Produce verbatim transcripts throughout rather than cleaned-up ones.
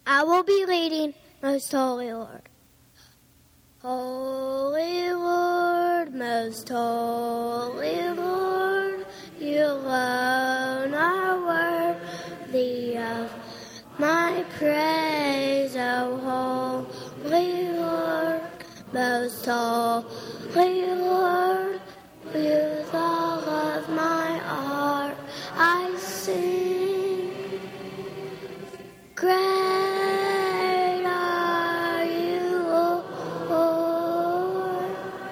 I will be leading, most holy Lord. Holy Lord, most holy Lord, you alone are worthy of my praise, O holy Lord, most holy Lord, with all of my heart I sing. Great are you, Lord,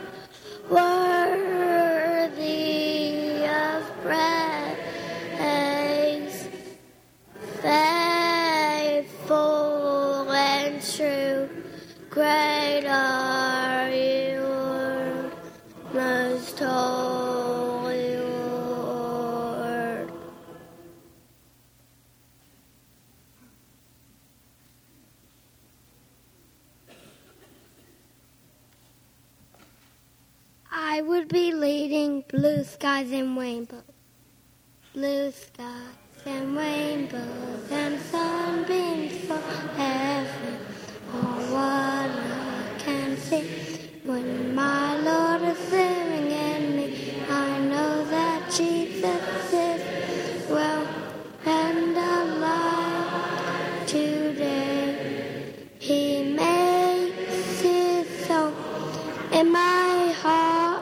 worthy of praise, faithful and true. Great are you, Lord, most holy Lord. I would be leading blue skies and rainbows, blue skies and rainbows and sunbeams for heaven. Oh, what I can see when my Lord is living in me. I know that Jesus is well and alive today. He makes his home in my heart.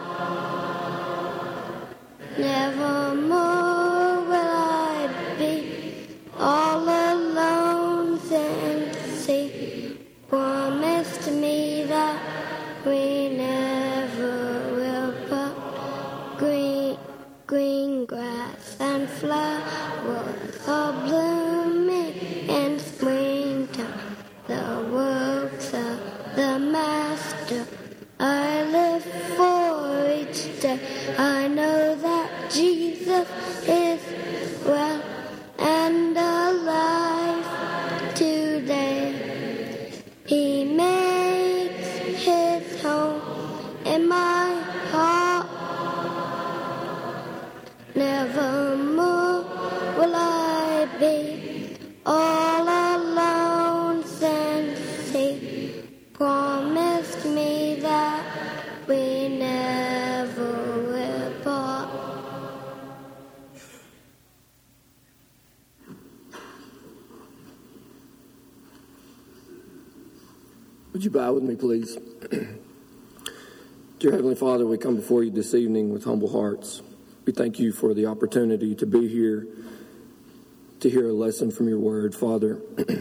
Nevermore will I be all alone and see. Promised me that we never will, but green, green grass and flowers are blooming in springtime. The works of the Master I live for each day. I know that Jesus is well and alive today. He makes his home in my heart. Nevermore will I be all alone and see. Promised me that we never will part. Would you bow with me, please? Dear Heavenly Father, we come before you this evening with humble hearts. We thank you for the opportunity to be here, to hear a lesson from your word, Father.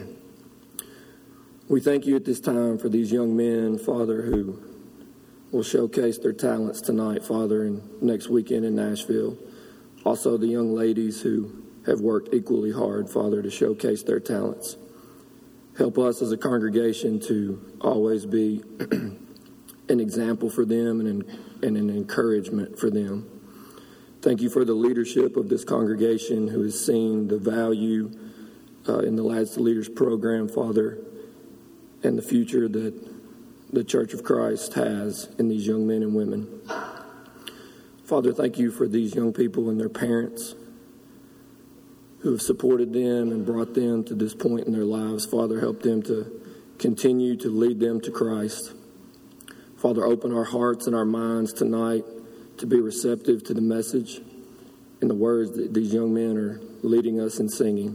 We thank you at this time for these young men, Father, who will showcase their talents tonight, Father, and next weekend in Nashville. Also, the young ladies who have worked equally hard, Father, to showcase their talents. Help us as a congregation to always be an example for them and an, and an encouragement for them. Thank you for the leadership of this congregation who has seen the value uh, in the Lads to Leaders program, Father, and the future that the Church of Christ has in these young men and women. Father, thank you for these young people and their parents who have supported them and brought them to this point in their lives. Father, help them to continue to lead them to Christ. Father, open our hearts and our minds tonight to be receptive to the message and the words that these young men are leading us in singing.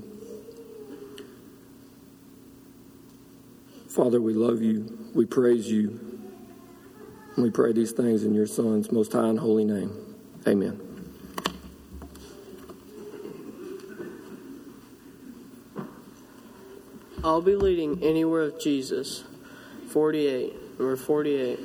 Father, we love you, we praise you, and we pray these things in your Son's most high and holy name. Amen. I'll be leading Anywhere with Jesus, forty-eight, number forty-eight.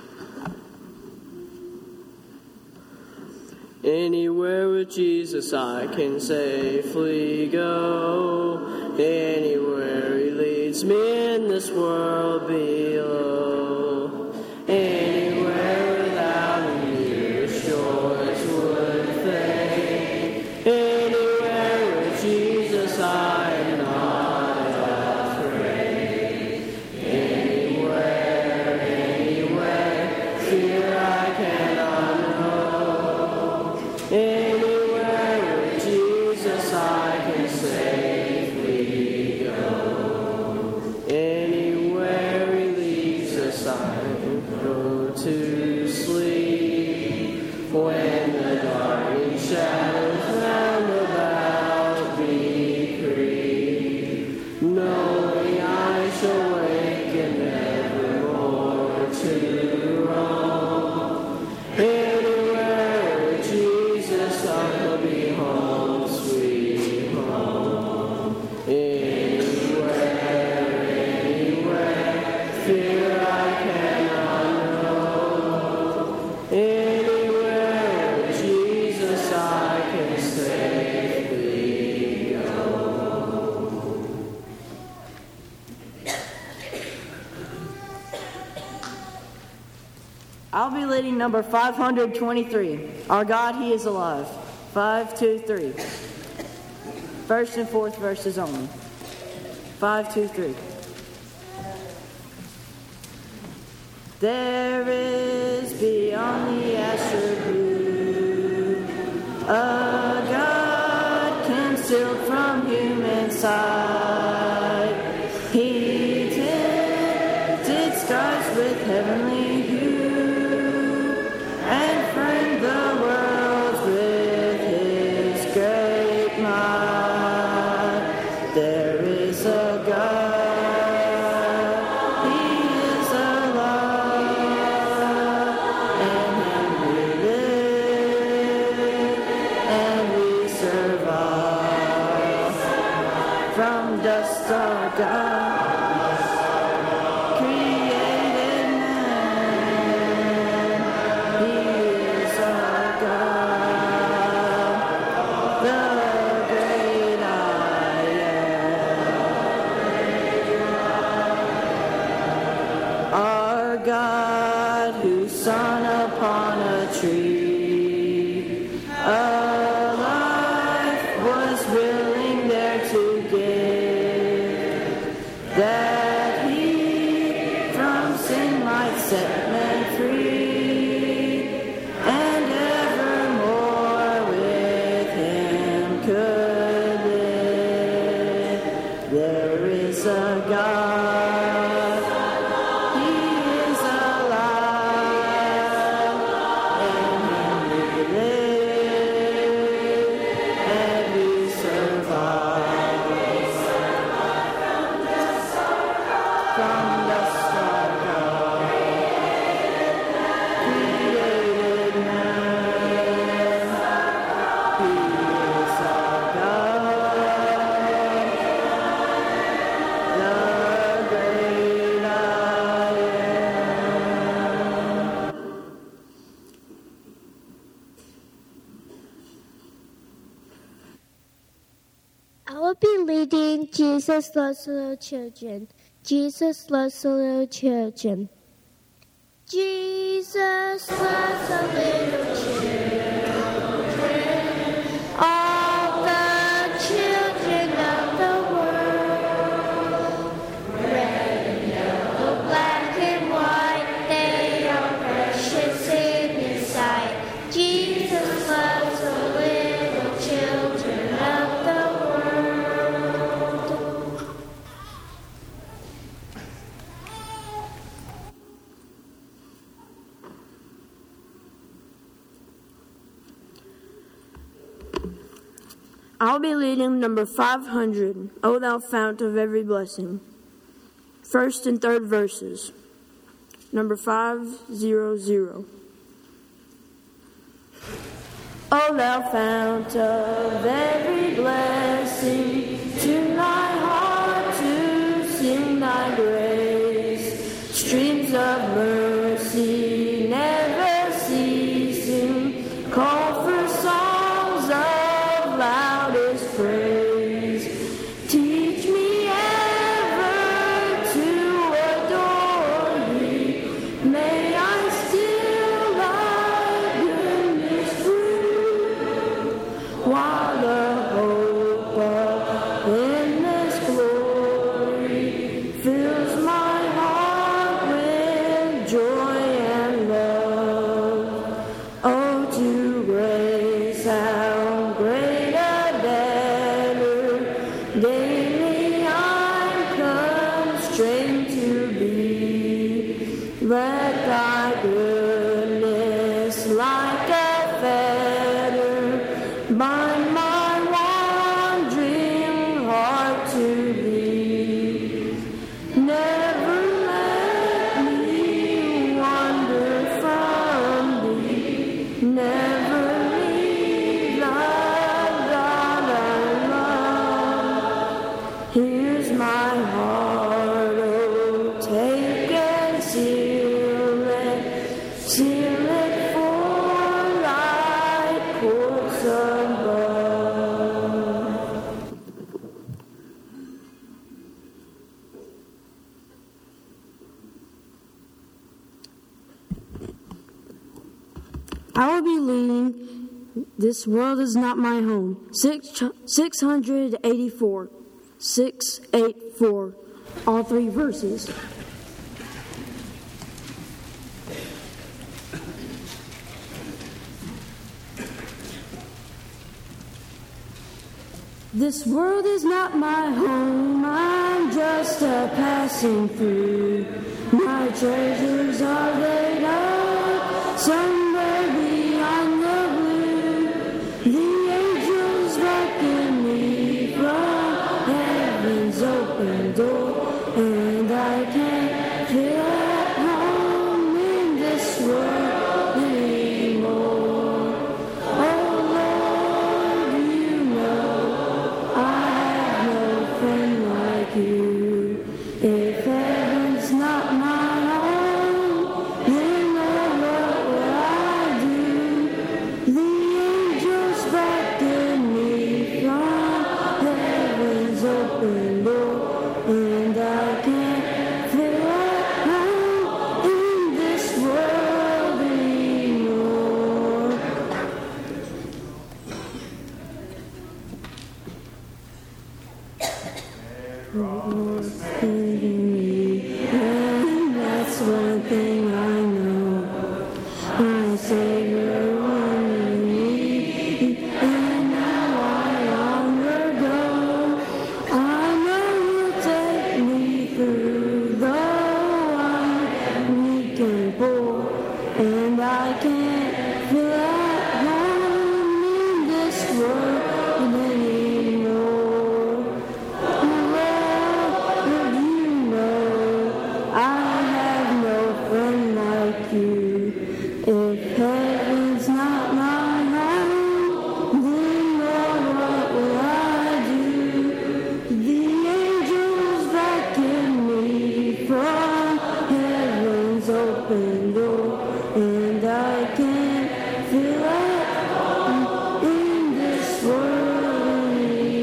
Anywhere with Jesus I can safely go, anywhere he leads me in this world below. Anywhere without him your shores would fade. Anywhere with Jesus I am not afraid. Anywhere, anywhere, fear I cannot know. Anywhere with Jesus I can safely go. I'll be leading number five hundred twenty-three. Our God, He is alive. Five, two, three. First and fourth verses only. Five, two, three. There is beyond the azure blue a God concealed from human sight. He tinted skies with heavenly hue and framed the worlds with His great might. There is a God. Jesus loves little children. Jesus loves the little children. Jesus loves the little children. All the children of the world. Red and yellow, black and white, they are precious in His sight. Jesus loves the little children of the world. I'll be leading number five hundred, O Thou Fount of Every Blessing. First and third verses. Number five hundred. O Thou Fount of every blessing, tune thy heart to sing thy grace. Streams of mercy never ceasing, call for songs of loudest praise. Teach me ever to adore Thee. May I still thy goodness prove, while the hope of endless glory fills my heart with joy and love. Oh, to grace how great a debtor daily I'm constrained to be. Let thy goodness like a fetter bind my wandering heart to Thee. Never let me wander from Thee. Never leave thy God I love. Here's my heart, oh, take and seal it, seal it for thy courts above. I will be leading This World Is Not My Home. Six, 684. six eighty-four. All three verses. This world is not my home, I'm just a passing through. My treasures are laid up somewhere beyond the blue. The angels beckon me from heaven's open door, and I can't feel at home in this world anymore. Oh Lord, you know I have no friend like you. If heaven's not my home, then oh, what will I do? The angels beckon me from heaven's open door, and I can't feel at home in this world anymore. Lord, forgive me, and that's one thing I know. My Savior wanted me, and now I onward go. I know He'll take me through, though I'm weak and poor, and I can't feel at home in this world anymore. Lord, you know I have no friend like you. If heaven's not my home, then Lord, what will I do? The angels beckon me from heaven's open door, and I can't feel at home in this world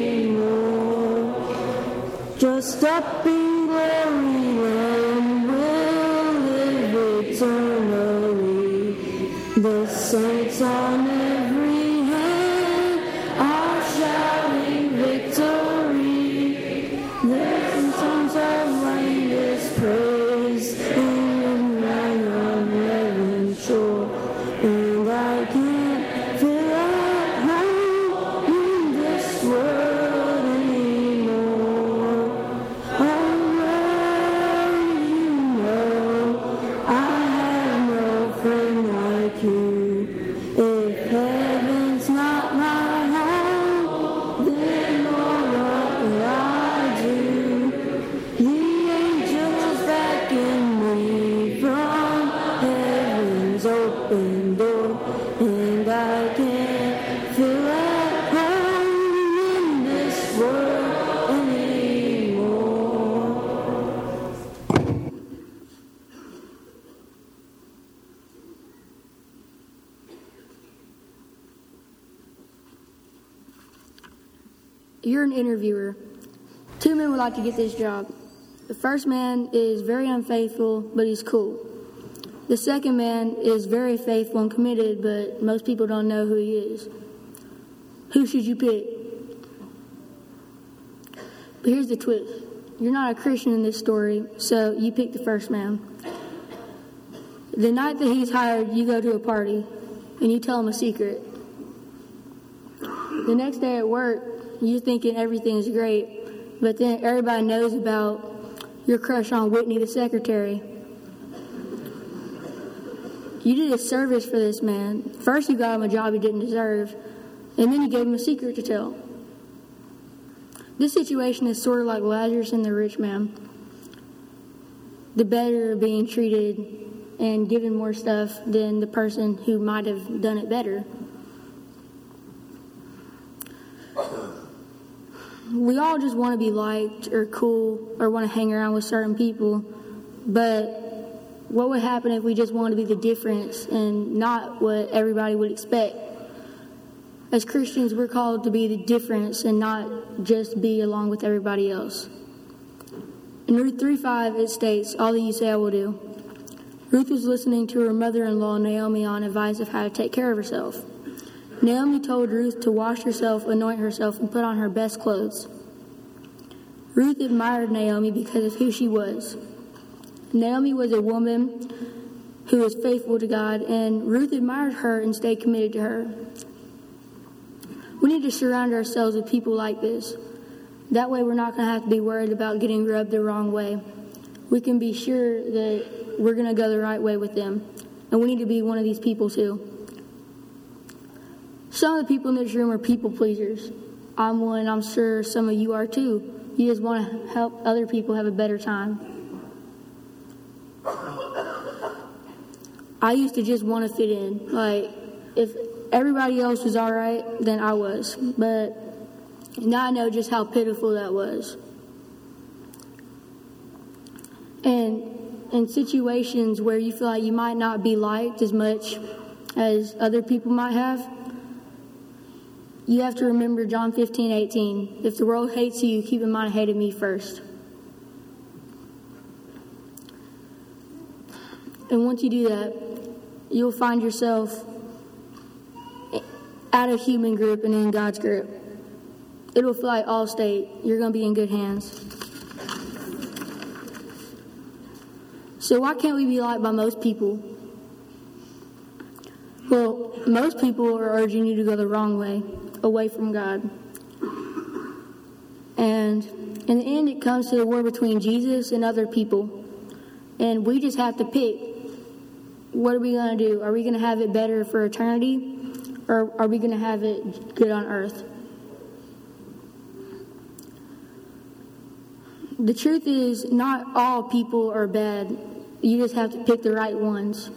anymore. Just up in glory land we'll live eternally. The saints on every hand are shouting victory. Their songs of latest praise in line on heaven's shore, and I can't feel at home in this world anymore. Oh, Lord, you know I have no friend like you. If heaven's not my home, then Lord, what will I do? The angels beckon me from heaven's open door, and I can't feel at home in this world anymore. You're an interviewer. Two men would like to get this job. The first man is very unfaithful, but he's cool. The second man is very faithful and committed, but most people don't know who he is. Who should you pick? But here's the twist. You're not a Christian in this story, so you pick the first man. The night that he's hired, you go to a party, and you tell him a secret. The next day at work, you're thinking everything's great, but then everybody knows about your crush on Whitney, the secretary. You did a service for this man. First, you got him a job he didn't deserve, and then you gave him a secret to tell. This situation is sort of like Lazarus and the rich man. The better being treated and given more stuff than the person who might have done it better. We all just want to be liked or cool or want to hang around with certain people, but what would happen if we just wanted to be the difference and not what everybody would expect? As Christians, we're called to be the difference and not just be along with everybody else. In Ruth three five, it states, "All that you say I will do." Ruth was listening to her mother-in-law, Naomi, on advice of how to take care of herself. Naomi told Ruth to wash herself, anoint herself, and put on her best clothes. Ruth admired Naomi because of who she was. Naomi was a woman who was faithful to God, and Ruth admired her and stayed committed to her. We need to surround ourselves with people like this. That way we're not going to have to be worried about getting rubbed the wrong way. We can be sure that we're going to go the right way with them. And we need to be one of these people too. Some of the people in this room are people pleasers. I'm one. I'm sure some of you are too. You just want to help other people have a better time. I used to just want to fit in. Like, if everybody else was all right, then I was. But now I know just how pitiful that was. And in situations where you feel like you might not be liked as much as other people might have, you have to remember John fifteen eighteen. If the world hates you, keep in mind it hated me first. And once you do that, you'll find yourself out of human group and in God's group. It'll feel like Allstate. You're going to be in good hands. So why can't we be liked by most people? Well, most people are urging you to go the wrong way, away from God. And in the end, it comes to the war between Jesus and other people. And we just have to pick. What are we going to do? Are we going to have it better for eternity? Or are we going to have it good on earth? The truth is, not all people are bad. You just have to pick the right ones.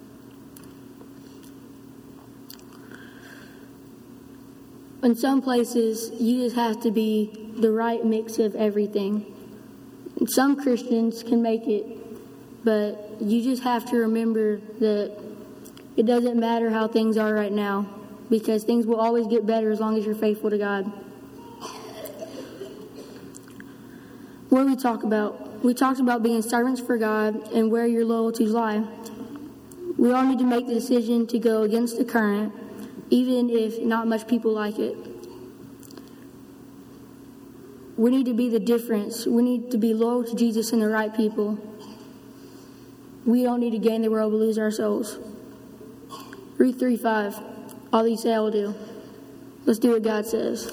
In some places, you just have to be the right mix of everything. And some Christians can make it, but you just have to remember that it doesn't matter how things are right now, because things will always get better as long as you're faithful to God. What did we talk about? We talked about being servants for God and where your loyalties lie. We all need to make the decision to go against the current, even if not much people like it. We need to be the difference. We need to be loyal to Jesus and the right people. We don't need to gain the world but lose our souls. Ruth three five. All these say I will do. Let's do what God says.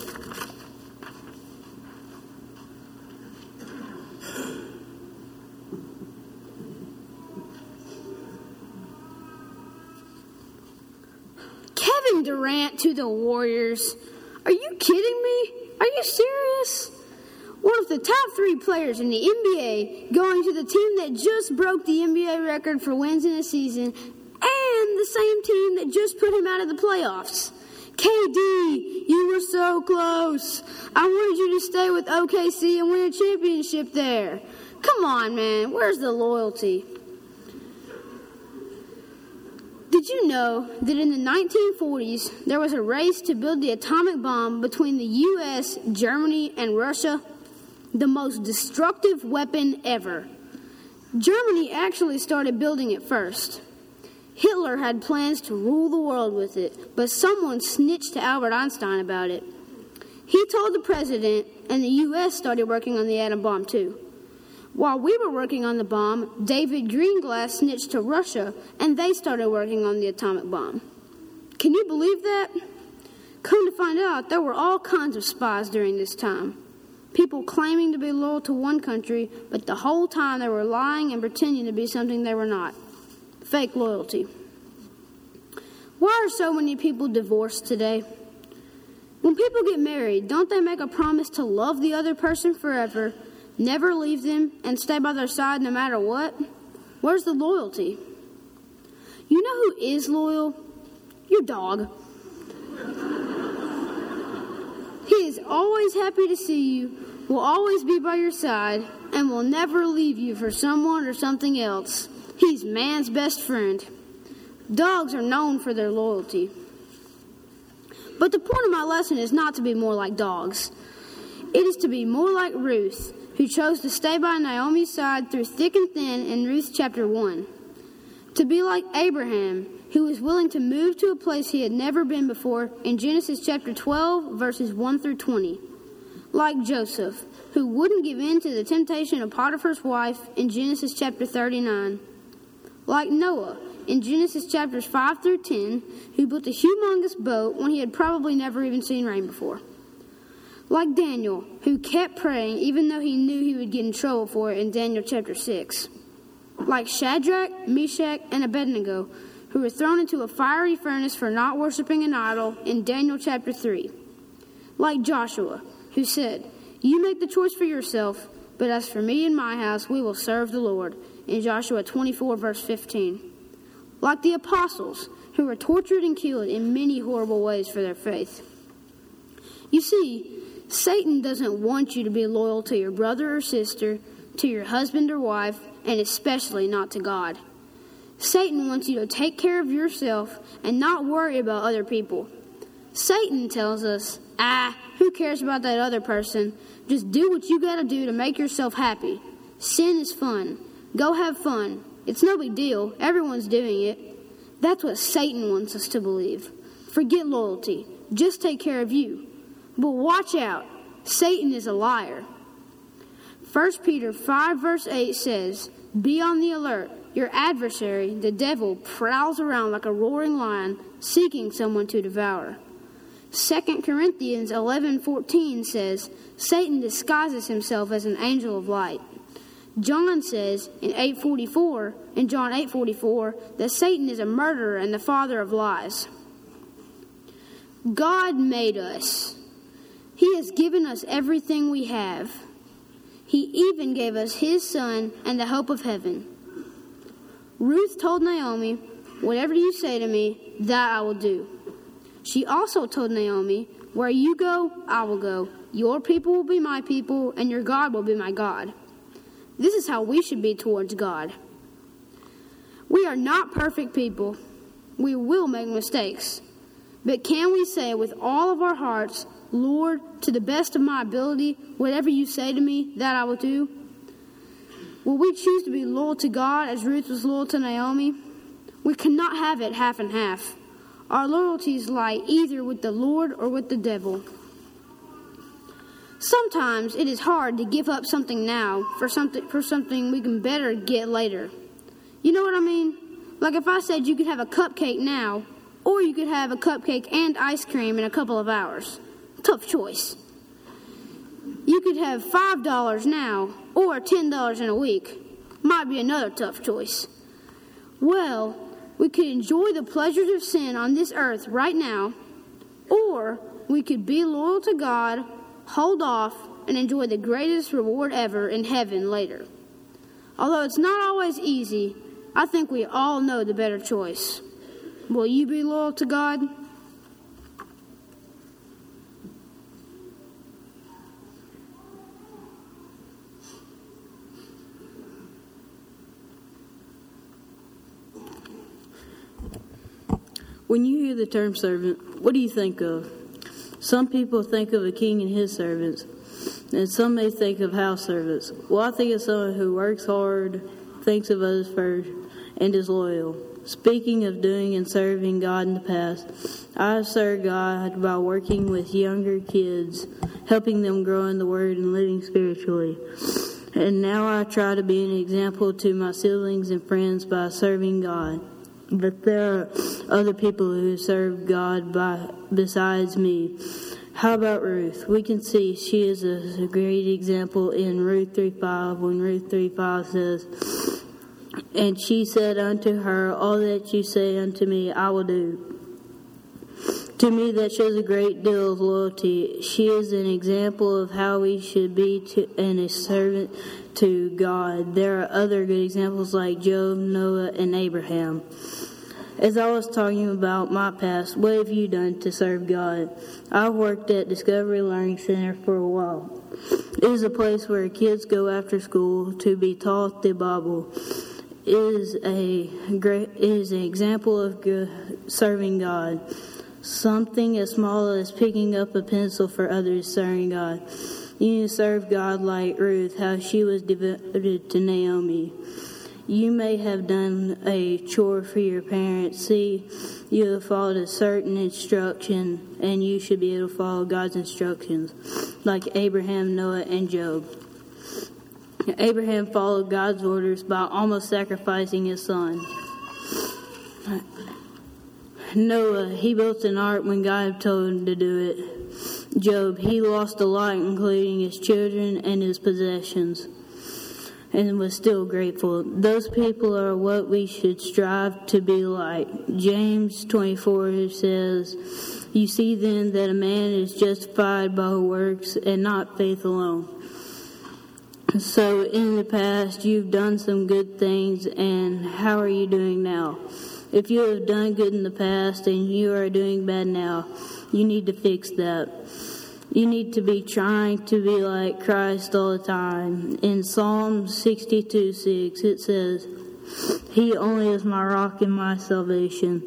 Kevin Durant to the Warriors. Are you kidding me? Are you serious? One of the top three players in the N B A going to the team that just broke the N B A record for wins in a season, and the same team that just put him out of the playoffs. K D, you were so close. I wanted you to stay with O K C and win a championship there. Come on, man. Where's the loyalty? Did you know that in the nineteen forties, there was a race to build the atomic bomb between the U S, Germany, and Russia? The most destructive weapon ever. Germany actually started building it first. Hitler had plans to rule the world with it, but someone snitched to Albert Einstein about it. He told the president, and the U S started working on the atom bomb too. While we were working on the bomb, David Greenglass snitched to Russia, and they started working on the atomic bomb. Can you believe that? Come to find out, there were all kinds of spies during this time. People claiming to be loyal to one country, but the whole time they were lying and pretending to be something they were not. Fake loyalty. Why are so many people divorced today? When people get married, don't they make a promise to love the other person forever, never leave them, and stay by their side no matter what? Where's the loyalty? You know who is loyal? Your dog. He is always happy to see you, will always be by your side, and will never leave you for someone or something else. He's man's best friend. Dogs are known for their loyalty. But the point of my lesson is not to be more like dogs. It is to be more like Ruth, who chose to stay by Naomi's side through thick and thin in Ruth chapter one. To be like Abraham, who was willing to move to a place he had never been before in Genesis chapter twelve, verses one through twenty. Like Joseph, who wouldn't give in to the temptation of Potiphar's wife in Genesis chapter thirty-nine. Like Noah, in Genesis chapters five through ten, who built a humongous boat when he had probably never even seen rain before. Like Daniel, who kept praying even though he knew he would get in trouble for it in Daniel chapter six. Like Shadrach, Meshach, and Abednego, who were thrown into a fiery furnace for not worshiping an idol in Daniel chapter three. Like Joshua, who said, "You make the choice for yourself, but as for me and my house, we will serve the Lord," in Joshua twenty-four, verse fifteen. Like the apostles, who were tortured and killed in many horrible ways for their faith. You see, Satan doesn't want you to be loyal to your brother or sister, to your husband or wife, and especially not to God. Satan wants you to take care of yourself and not worry about other people. Satan tells us, ah, who cares about that other person? Just do what you gotta do to make yourself happy. Sin is fun. Go have fun. It's no big deal. Everyone's doing it. That's what Satan wants us to believe. Forget loyalty. Just take care of you. But watch out. Satan is a liar. First Peter five, verse eight says, "Be on the alert. Your adversary, the devil, prowls around like a roaring lion, seeking someone to devour." Second Corinthians eleven fourteen says, "Satan disguises himself as an angel of light." John says in eight forty-four, in John eight forty-four, that Satan is a murderer and the father of lies. God made us. He has given us everything we have. He even gave us his son and the hope of heaven. Ruth told Naomi, "Whatever you say to me, that I will do." She also told Naomi, "Where you go, I will go. Your people will be my people, and your God will be my God." This is how we should be towards God. We are not perfect people. We will make mistakes. But can we say with all of our hearts, "Lord, to the best of my ability, whatever you say to me, that I will do"? Will we choose to be loyal to God as Ruth was loyal to Naomi? We cannot have it half and half. Our loyalties lie either with the Lord or with the devil. Sometimes it is hard to give up something now for something for something we can better get later. You know what I mean? Like if I said you could have a cupcake now, or you could have a cupcake and ice cream in a couple of hours. Tough choice. You could have five dollars now, or ten dollars in a week. Might be another tough choice. Well, we could enjoy the pleasures of sin on this earth right now, or we could be loyal to God, hold off, and enjoy the greatest reward ever in heaven later. Although it's not always easy, I think we all know the better choice. Will you be loyal to God? When you hear the term servant, what do you think of? Some people think of a king and his servants, and some may think of house servants. Well, I think of someone who works hard, thinks of others first, and is loyal. Speaking of doing and serving God in the past, I have served God by working with younger kids, helping them grow in the Word and living spiritually. And now I try to be an example to my siblings and friends by serving God. But there are other people who serve God by besides me. How about Ruth? We can see she is a great example in Ruth three five, when Ruth three five says, "And she said unto her, All that you say unto me, I will do." To me, that shows a great deal of loyalty. She is an example of how we should be to, and a servant to God. There are other good examples like Job, Noah, and Abraham. As I was talking about my past, what have you done to serve God? I've worked at Discovery Learning Center for a while. It is a place where kids go after school to be taught the Bible. It is a great, it is an example of good, serving God. Something as small as picking up a pencil for others, serving God. You need to serve God like Ruth, how she was devoted to Naomi. You may have done a chore for your parents. See, you have followed a certain instruction, and you should be able to follow God's instructions, like Abraham, Noah, and Job. Abraham followed God's orders by almost sacrificing his son. Noah, he built an ark when God told him to do it. Job, he lost a lot, including his children and his possessions, and was still grateful. Those people are what we should strive to be like. James twenty-four says, "You see then that a man is justified by works and not faith alone." So in the past, you've done some good things, and how are you doing now? If you have done good in the past and you are doing bad now, you need to fix that. You need to be trying to be like Christ all the time. In Psalm sixty-two six, it says, "He only is my rock and my salvation.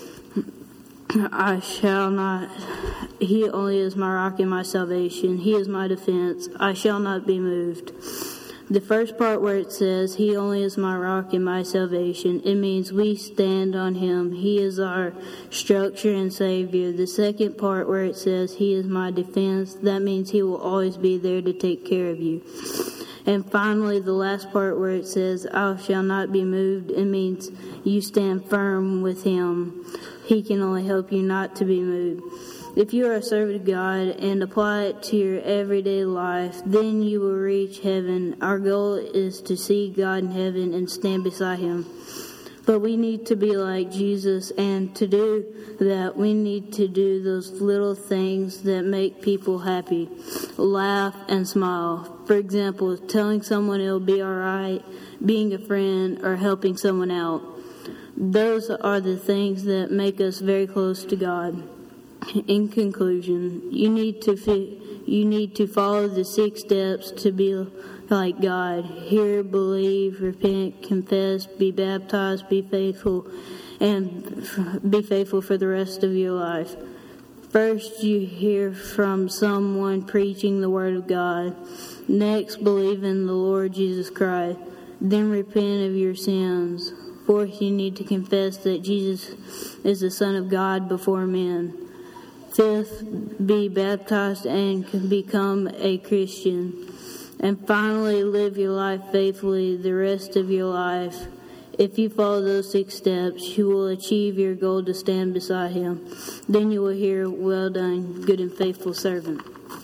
I shall not, he only is my rock and my salvation. He is my defense. I shall not be moved." The first part where it says, "He only is my rock and my salvation," it means we stand on him. He is our structure and savior. The second part where it says, "He is my defense," that means he will always be there to take care of you. And finally, the last part where it says, "I shall not be moved," it means you stand firm with him. He can only help you not to be moved. If you are a servant of God and apply it to your everyday life, then you will reach heaven. Our goal is to see God in heaven and stand beside him. But we need to be like Jesus, and to do that, we need to do those little things that make people happy. Laugh and smile. For example, telling someone it'll be all right, being a friend, or helping someone out. Those are the things that make us very close to God. In conclusion, you need to fi- you need to follow the six steps to be like God. Hear, believe, repent, confess, be baptized, be faithful, and be faithful for the rest of your life. First, you hear from someone preaching the Word of God. Next, believe in the Lord Jesus Christ. Then repent of your sins. Fourth, you need to confess that Jesus is the Son of God before men. Fifth, be baptized and become a Christian. And finally, live your life faithfully the rest of your life. If you follow those six steps, you will achieve your goal to stand beside him. Then you will hear, "Well done, good and faithful servant."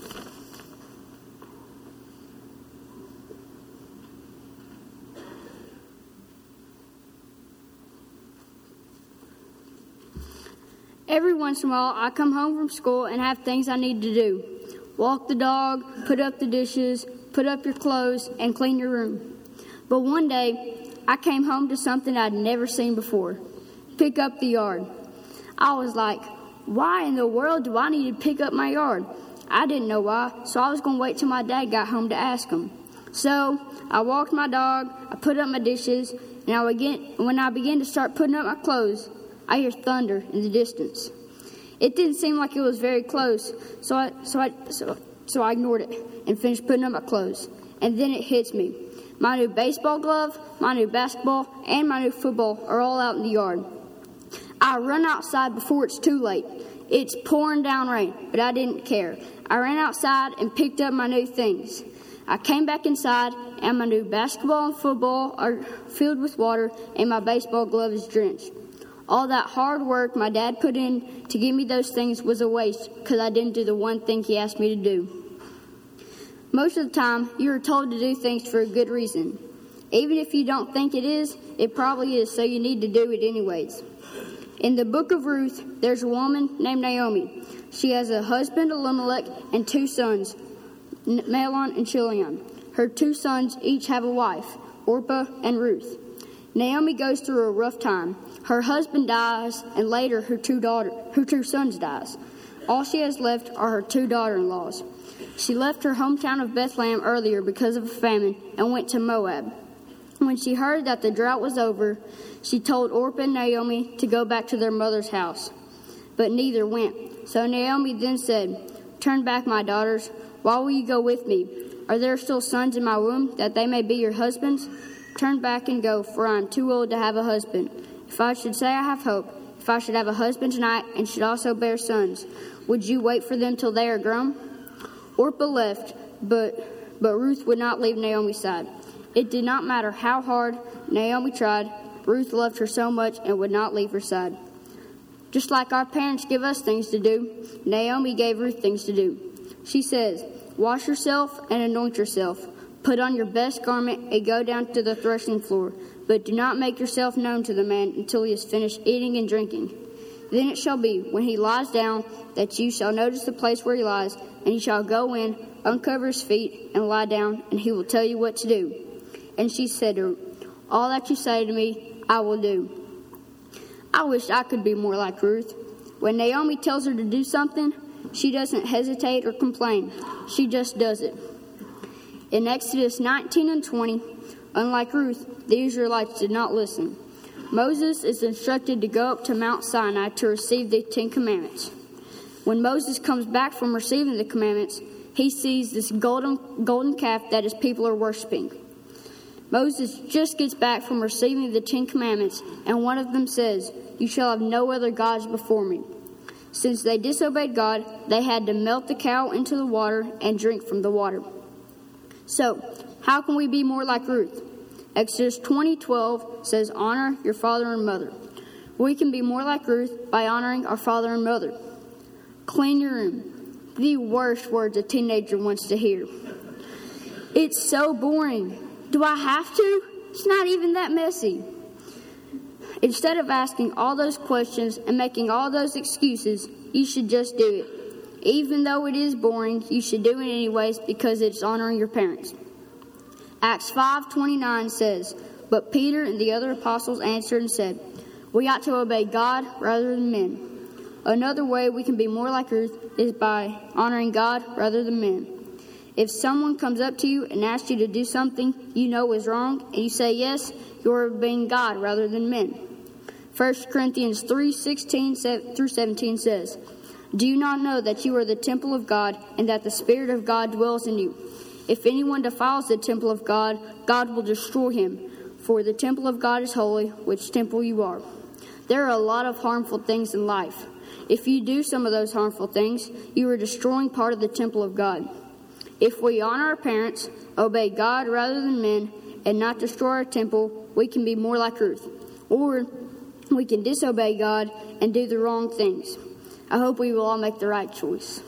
Every once in a while, I come home from school and have things I need to do. Walk the dog, put up the dishes, put up your clothes, and clean your room. But one day, I came home to something I'd never seen before. Pick up the yard. I was like, why in the world do I need to pick up my yard? I didn't know why, so I was going to wait till my dad got home to ask him. So, I walked my dog, I put up my dishes, and I began, when I began to start putting up my clothes, I hear thunder in the distance. It didn't seem like it was very close, so I so I so, so I ignored it and finished putting up my clothes. And then it hits me. My new baseball glove, my new basketball, and my new football are all out in the yard. I run outside before it's too late. It's pouring down rain, but I didn't care. I ran outside and picked up my new things. I came back inside, and my new basketball and football are filled with water, and my baseball glove is drenched. All that hard work my dad put in to give me those things was a waste because I didn't do the one thing he asked me to do. Most of the time, you are told to do things for a good reason. Even if you don't think it is, it probably is, so you need to do it anyways. In the book of Ruth, there's a woman named Naomi. She has a husband, Elimelech, and two sons, Mahlon and Chilion. Her two sons each have a wife, Orpah and Ruth. Naomi goes through a rough time. Her husband dies, and later her two daughter, her two sons dies. All she has left are her two daughter-in-laws. She left her hometown of Bethlehem earlier because of a famine and went to Moab. When she heard that the drought was over, she told Orpah and Naomi to go back to their mother's house. But neither went. So Naomi then said, "Turn back, my daughters. Why will you go with me? Are there still sons in my womb, that they may be your husbands? turn back and go, for I am too old to have a husband. If I should say I have hope, if I should have a husband tonight and should also bear sons, would you wait for them till they are grown? Orpah left, but, but Ruth would not leave Naomi's side. It did not matter how hard Naomi tried, Ruth loved her so much and would not leave her side. Just like our parents give us things to do, Naomi gave Ruth things to do. She says, wash yourself and anoint yourself. Put on your best garment and go down to the threshing floor. But do not make yourself known to the man until he has finished eating and drinking. Then it shall be, when he lies down, that you shall notice the place where he lies, and you shall go in, uncover his feet, and lie down, and he will tell you what to do. And she said to her, all that you say to me, I will do. I wish I could be more like Ruth. When Naomi tells her to do something, she doesn't hesitate or complain. She just does it. In Exodus nineteen and twenty, unlike Ruth, the Israelites did not listen. Moses is instructed to go up to Mount Sinai to receive the Ten Commandments. When Moses comes back from receiving the commandments, he sees this golden, golden calf that his people are worshiping. Moses just gets back from receiving the Ten Commandments, and one of them says, you shall have no other gods before me. Since they disobeyed God, they had to melt the cow into the water and drink from the water. So, how can we be more like Ruth? Exodus twenty twelve says, honor your father and mother. We can be more like Ruth by honoring our father and mother. Clean your room. The worst words a teenager wants to hear. It's so boring. Do I have to? It's not even that messy. Instead of asking all those questions and making all those excuses, you should just do it. Even though it is boring, you should do it anyways because it's honoring your parents. Acts five twenty-nine says, but Peter and the other apostles answered and said, we ought to obey God rather than men. Another way we can be more like Ruth is by honoring God rather than men. If someone comes up to you and asks you to do something you know is wrong, and you say yes, you are obeying God rather than men. First Corinthians three sixteen through seventeen says, do you not know that you are the temple of God, and that the Spirit of God dwells in you? If anyone defiles the temple of God, God will destroy him. For the temple of God is holy, which temple you are. There are a lot of harmful things in life. If you do some of those harmful things, you are destroying part of the temple of God. If we honor our parents, obey God rather than men, and not destroy our temple, we can be more like Ruth. Or we can disobey God and do the wrong things. I hope we will all make the right choice.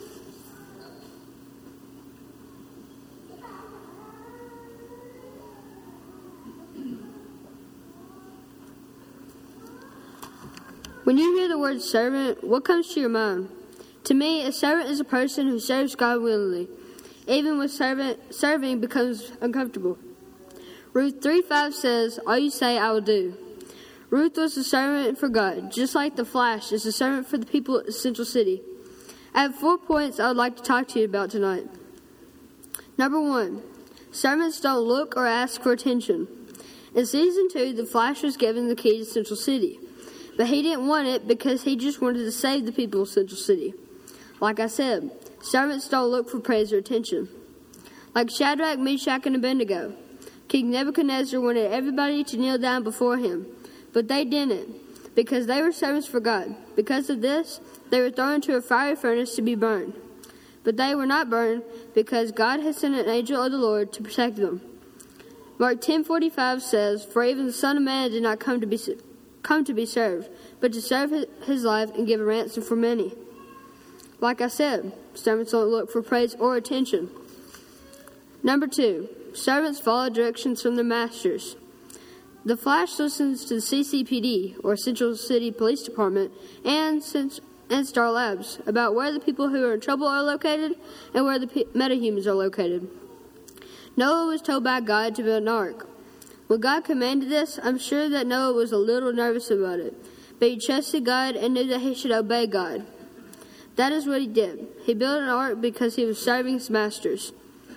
When you hear the word servant, what comes to your mind? To me, a servant is a person who serves God willingly, even when servant, serving becomes uncomfortable. Ruth three five says, all you say, I will do. Ruth was a servant for God, just like the Flash is a servant for the people at Central City. I have four points I would like to talk to you about tonight. Number one, servants don't look or ask for attention. In season two, the Flash was given the key to Central City, but he didn't want it because he just wanted to save the people of Central City. Like I said, servants don't look for praise or attention. Like Shadrach, Meshach, and Abednego, King Nebuchadnezzar wanted everybody to kneel down before him, but they didn't, because they were servants for God. Because of this, they were thrown into a fiery furnace to be burned. But they were not burned, because God had sent an angel of the Lord to protect them. Mark ten forty-five says, for even the Son of Man did not come to be come to be served, but to serve his life and give a ransom for many. Like I said, servants don't look for praise or attention. Number two, servants follow directions from their masters. The Flash listens to the C C P D, or Central City Police Department, and, and Star Labs about where the people who are in trouble are located and where the p- metahumans are located. Noah was told by God to build an ark. When God commanded this, I'm sure that Noah was a little nervous about it, but he trusted God and knew that he should obey God. That is what he did. He built an ark because he was serving his masters.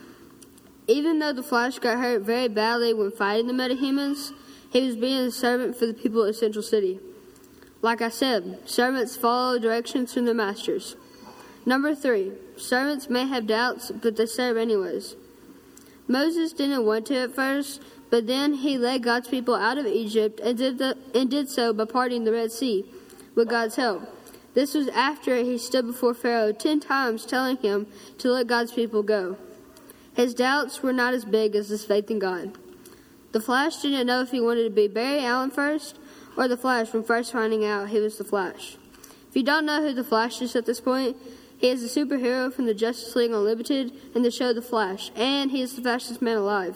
Even though the Flash got hurt very badly when fighting the metahumans, he was being a servant for the people of Central City. Like I said, servants follow directions from their masters. Number three, servants may have doubts, but they serve anyways. Moses didn't want to at first, but then he led God's people out of Egypt and did, the, and did so by parting the Red Sea with God's help. This was after he stood before Pharaoh ten times telling him to let God's people go. His doubts were not as big as his faith in God. The Flash didn't know if he wanted to be Barry Allen first or the Flash when first finding out he was the Flash. If you don't know who the Flash is at this point, he is a superhero from the Justice League Unlimited and the show The Flash, and he is the fastest man alive.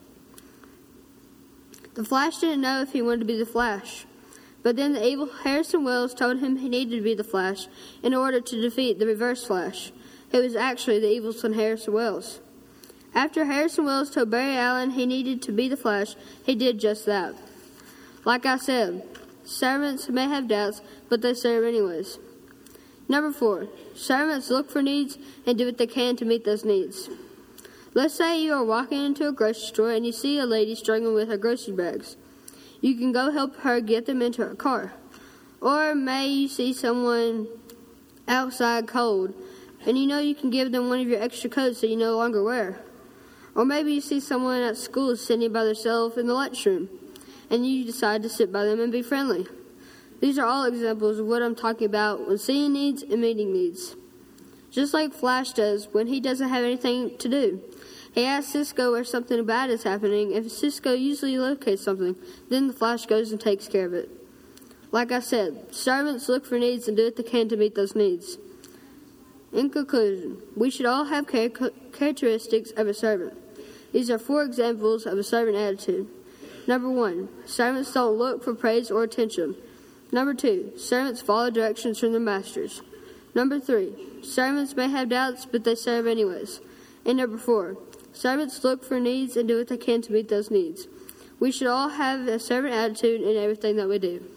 The Flash didn't know if he wanted to be the Flash, but then the evil Harrison Wells told him he needed to be the Flash in order to defeat the Reverse Flash, who was actually the evil son Harrison Wells. After Harrison Wells told Barry Allen he needed to be the Flash, he did just that. Like I said, servants may have doubts, but they serve anyways. Number four, servants look for needs and do what they can to meet those needs. Let's say you are walking into a grocery store and you see a lady struggling with her grocery bags. You can go help her get them into her car. Or may you see someone outside cold and you know you can give them one of your extra coats that you no longer wear. Or maybe you see someone at school sitting by themselves in the lunchroom and you decide to sit by them and be friendly. These are all examples of what I'm talking about when seeing needs and meeting needs. Just like Flash does when he doesn't have anything to do. He asks Cisco where something bad is happening. If Cisco usually locates something, then the Flash goes and takes care of it. Like I said, servants look for needs and do what they can to meet those needs. In conclusion, we should all have char- characteristics of a servant. These are four examples of a servant attitude. Number one, servants don't look for praise or attention. Number two, servants follow directions from their masters. Number three, servants may have doubts, but they serve anyways. And number four, servants look for needs and do what they can to meet those needs. We should all have a servant attitude in everything that we do.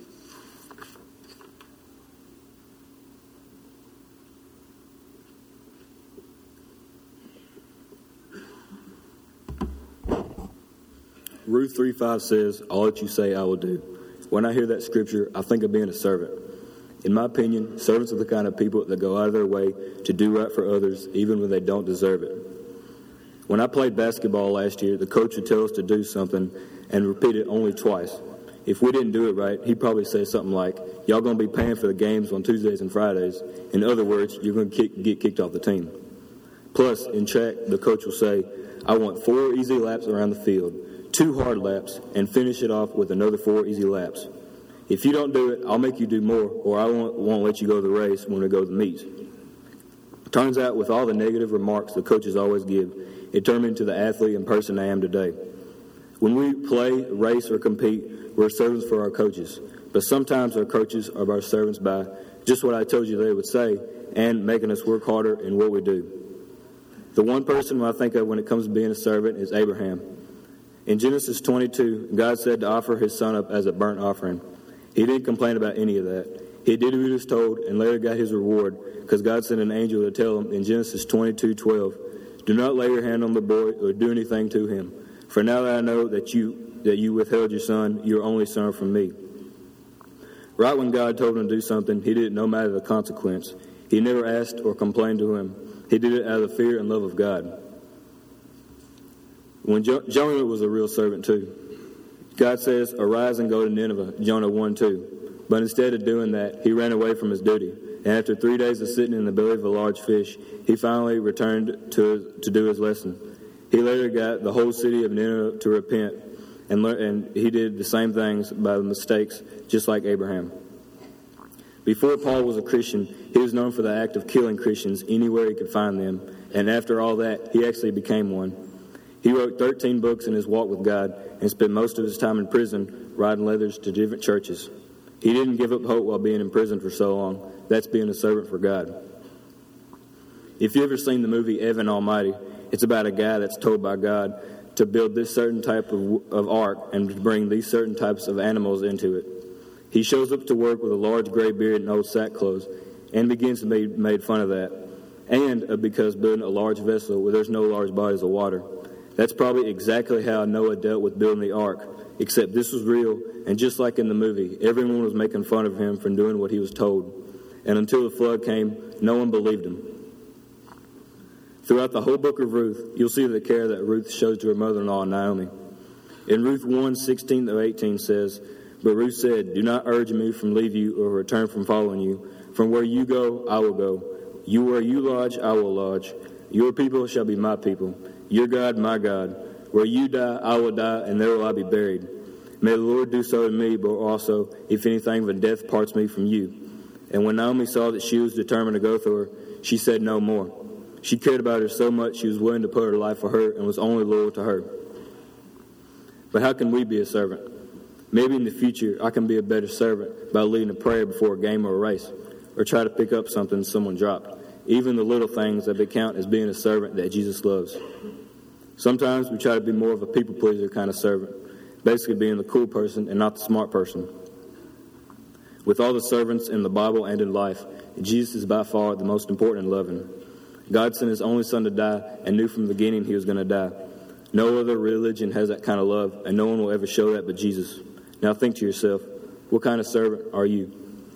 Ruth three five says, "All that you say I will do." When I hear that scripture, I think of being a servant. In my opinion, servants are the kind of people that go out of their way to do right for others, even when they don't deserve it. When I played basketball last year, the coach would tell us to do something and repeat it only twice. If we didn't do it right, he'd probably say something like, "Y'all going to be paying for the games on Tuesdays and Fridays." In other words, you're going to kick, get kicked off the team. Plus, in track, the coach will say, "I want four easy laps around the field, two hard laps, and finish it off with another four easy laps. If you don't do it, I'll make you do more, or I won't, won't let you go to the race when we go to the meets." Turns out, with all the negative remarks the coaches always give, it turned me into the athlete and person I am today. When we play, race, or compete, we're servants for our coaches. But sometimes our coaches are our servants by just what I told you they would say and making us work harder in what we do. The one person I think of when it comes to being a servant is Abraham. In Genesis twenty-two, God said to offer his son up as a burnt offering. He didn't complain about any of that. He did what he was told and later got his reward because God sent an angel to tell him in Genesis twenty-two twelve, "Do not lay your hand on the boy or do anything to him. For now that I know that you that you withheld your son, your only son, from me." Right when God told him to do something, he did it no matter the consequence. He never asked or complained to him. He did it out of the fear and love of God. When jo- Jonah was a real servant too. God says, "Arise and go to Nineveh," Jonah one two. But instead of doing that, he ran away from his duty. And after three days of sitting in the belly of a large fish, he finally returned to, to do his lesson. He later got the whole city of Nineveh to repent, and, learn, and he did the same things by the mistakes, just like Abraham. Before Paul was a Christian, he was known for the act of killing Christians anywhere he could find them, and after all that, he actually became one. He wrote thirteen books in his walk with God and spent most of his time in prison writing letters to different churches. He didn't give up hope while being in prison for so long. That's being a servant for God. If you've ever seen the movie Evan Almighty, it's about a guy that's told by God to build this certain type of, of ark and to bring these certain types of animals into it. He shows up to work with a large gray beard and old sack clothes and begins to be made fun of that. And uh, because building a large vessel where there's no large bodies of water. That's probably exactly how Noah dealt with building the ark, except this was real, and just like in the movie, everyone was making fun of him for doing what he was told. And until the flood came, no one believed him. Throughout the whole book of Ruth, you'll see the care that Ruth shows to her mother-in-law, Naomi. In Ruth one, sixteen through eighteen says, "But Ruth said, 'Do not urge me from leave you or return from following you. From where you go, I will go. You where you lodge, I will lodge. Your people shall be my people. Your God, my God. Where you die, I will die, and there will I be buried. May the Lord do so to me, but also, if anything but death parts me from you.' And when Naomi saw that she was determined to go through her, she said no more. She cared about her so much she was willing to put her life for her and was only loyal to her." But how can we be a servant? Maybe in the future I can be a better servant by leading a prayer before a game or a race, or try to pick up something someone dropped. Even the little things that they count as being a servant that Jesus loves. Sometimes we try to be more of a people pleaser kind of servant, basically being the cool person and not the smart person. With all the servants in the Bible and in life, Jesus is by far the most important and loving. God sent his only son to die and knew from the beginning he was going to die. No other religion has that kind of love, and no one will ever show that but Jesus. Now think to yourself, what kind of servant are you?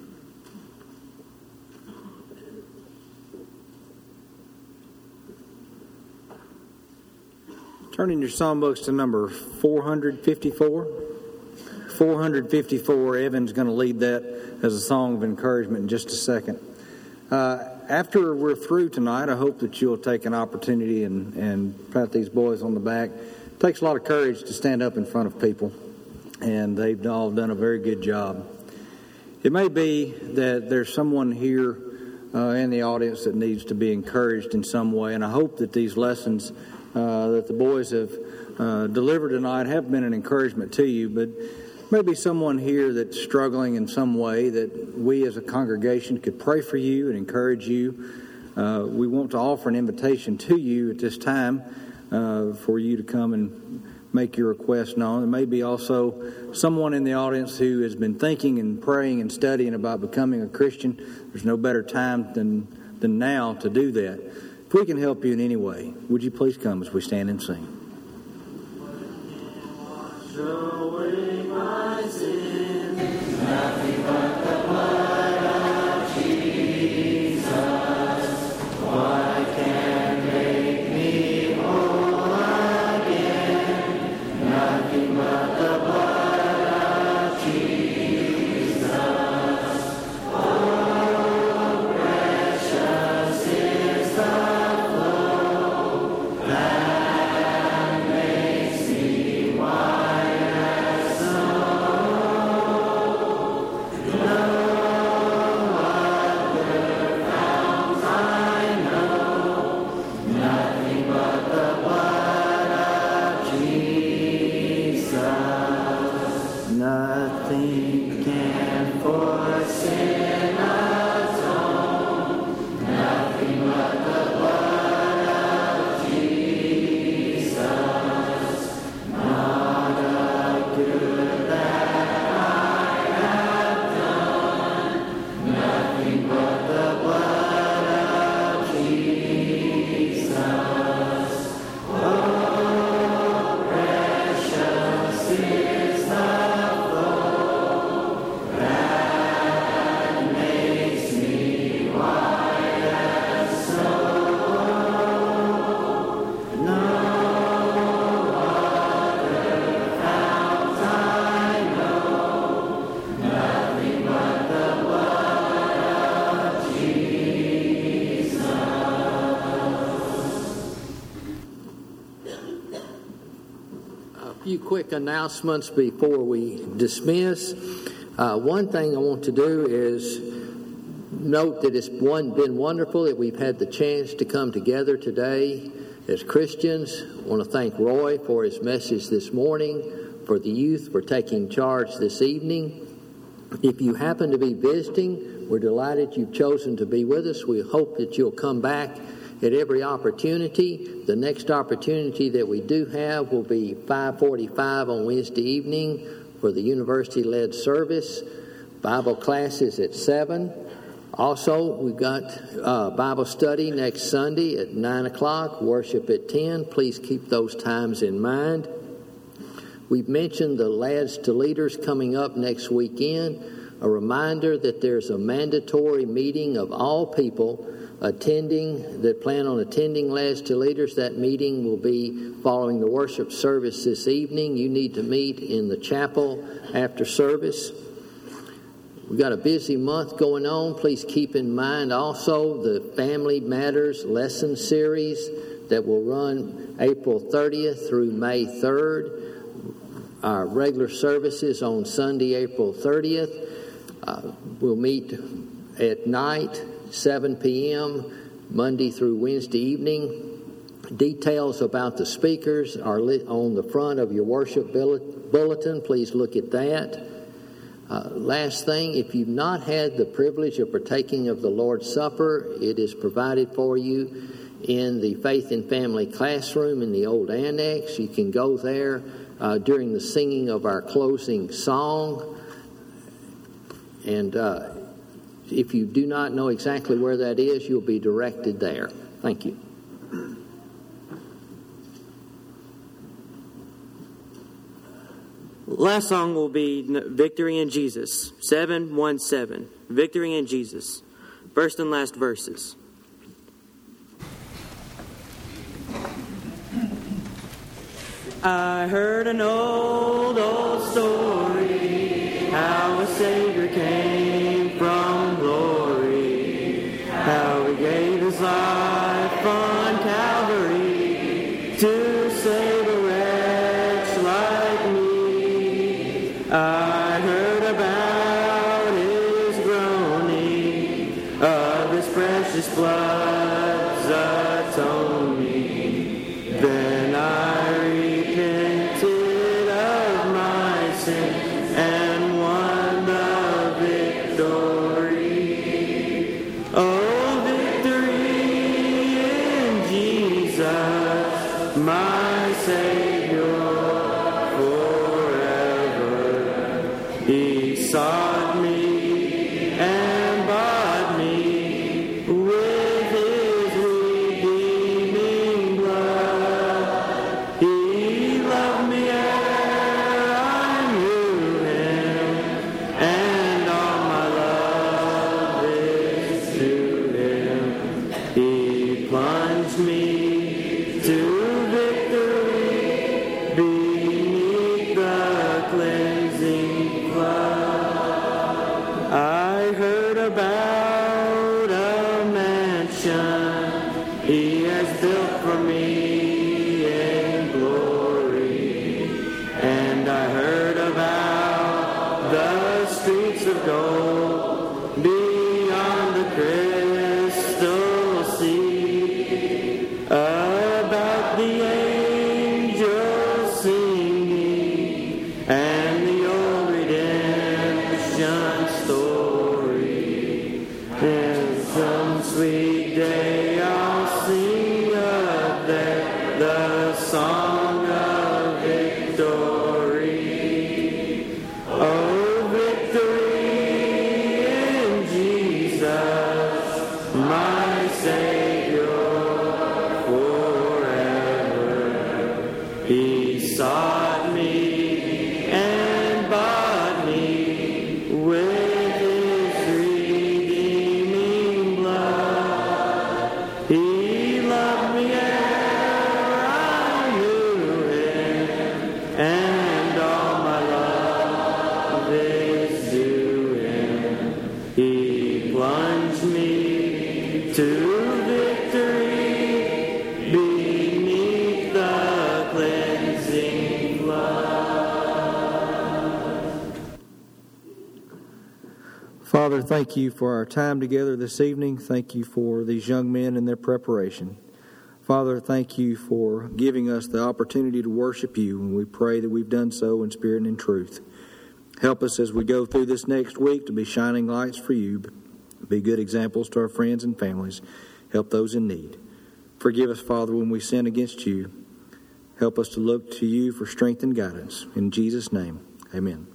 Turn in your songbooks to number four hundred fifty-four. four hundred fifty-four, Evan's going to lead that as a song of encouragement in just a second. Uh, after we're through tonight, I hope that you'll take an opportunity and, and pat these boys on the back. It takes a lot of courage to stand up in front of people, and they've all done a very good job. It may be that there's someone here uh, in the audience that needs to be encouraged in some way, and I hope that these lessons uh, that the boys have uh, delivered tonight have been an encouragement to you, but maybe someone here that's struggling in some way that we as a congregation could pray for you and encourage you. Uh, we want to offer an invitation to you at this time uh, for you to come and make your request known. There may be also someone in the audience who has been thinking and praying and studying about becoming a Christian. There's no better time than, than now to do that. If we can help you in any way, would you please come as we stand and sing? Showing my sin, nothing but the blood of Jesus. What can make me whole again? Nothing but the blood of Jesus. Oh, precious is the flow that makes me white. Quick announcements before we dismiss. Uh, one thing I want to do is note that it's one, been wonderful that we've had the chance to come together today as Christians. I want to thank Roy for his message this morning, for the youth for taking charge this evening. If you happen to be visiting, we're delighted you've chosen to be with us. We hope that you'll come back at every opportunity. The next opportunity that we do have will be five forty-five on Wednesday evening for the university-led service. Bible classes at seven. Also, we've got uh, Bible study next Sunday at nine o'clock, worship at ten. Please keep those times in mind. We've mentioned the Lads to Leaders coming up next weekend. A reminder that there's a mandatory meeting of all people attending, that plan on attending Last to Leaders, that meeting will be following the worship service this evening. You need to meet in the chapel after service. We've got a busy month going on. Please keep in mind also the Family Matters lesson series that will run April thirtieth through May third. Our regular services on Sunday, April thirtieth. Uh, we'll meet at night, seven p.m., Monday through Wednesday evening. Details about the speakers are lit on the front of your worship bulletin. Please look at that. Uh, last thing, if you've not had the privilege of partaking of the Lord's Supper, it is provided for you in the Faith and Family classroom in the old annex. You can go there uh, during the singing of our closing song. And uh, if you do not know exactly where that is, you'll be directed there. Thank you. Last song will be Victory in Jesus, seven one seven. Victory in Jesus. First and last verses. I heard an old, old story, how a Savior came from glory, how He gave His life on Calvary to save a wretch like me. I heard about His groaning, of His precious blood's atoning. Then I repented of my sin and won the victory. Oh, victory in Jesus, my Savior forever. He sought me and bought me with His redeeming blood. He loved me ere I knew Him, and all my love is to Him. He plunged me to victory beneath the cleansing flood. I heard about a mansion He has built for me in glory, and I heard about the streets of gold beyond the crystal sea, about the angels singing and the old redemption story. And some sweet day I'll sing up there the song of victory. Oh, victory in Jesus, my Savior forever. He sought me and bought me with His redeeming blood. He loved me ere I knew Him, and all my love is due Him. He plunged me to victory beneath the cleansing flood. Father, thank you for our time together this evening. Thank you for these young men and their preparation. Father, thank you for giving us the opportunity to worship you, and we pray that we've done so in spirit and in truth. Help us as we go through this next week to be shining lights for you, be good examples to our friends and families. Help those in need. Forgive us, Father, when we sin against you. Help us to look to you for strength and guidance. In Jesus' name, amen.